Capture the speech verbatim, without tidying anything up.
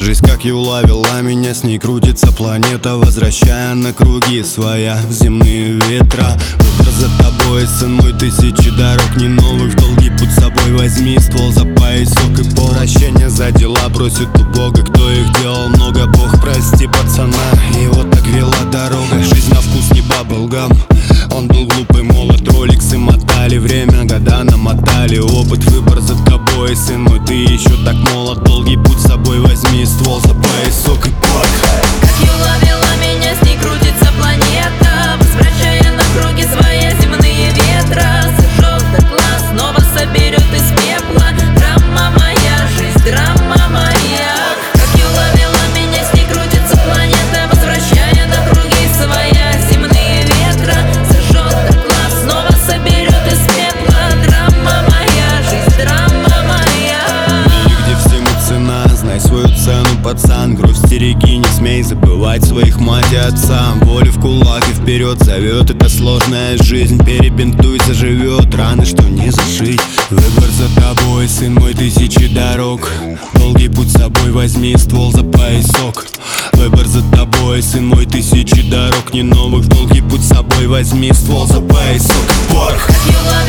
Жизнь как юла вела меня, с ней крутится планета, возвращая на круги своя земные ветра. Выбор за тобой, сын мой, тысячи дорог не новых. В долгий путь с собой возьми ствол за поясок и пол. Прощения за дела просит у Бога, кто их делал много. Бог, прости пацана, его так вела дорога. Жизнь на вкус не баблгам. Он был глупый, молод, роликсы мотали. Время, года намотали, опыт, выбор за тобой, сын мой, ты еще так молод. Долгий путь с собой возьми ствол за поясок и пол. Как юла вела меня, с ней крутится планета, возвращая на круги свои земные ветра. Сожжет дотла, снова соберет из пепла. Драма моя, жизнь, драма моя. Как юла вела меня, с ней крутится планета, возвращая на круги свои земные ветра. Сожжет дотла, снова соберет из пепла. Драма моя, жизнь, драма моя. Где всему цена, знай свою цену, пацан. Грусть стереги, не смей забывать своих мать и отца. Воля в кулак и вперед зовет, это сложная жизнь. Перебинтуй, заживет раны, что не зашить. Выбор за тобой, сын мой, тысячи дорог. Долгий путь с собой возьми ствол за поясок. Выбор за тобой, сын мой, тысячи дорог не новых. Долгий путь с собой возьми ствол за поясок. Порох. Как юла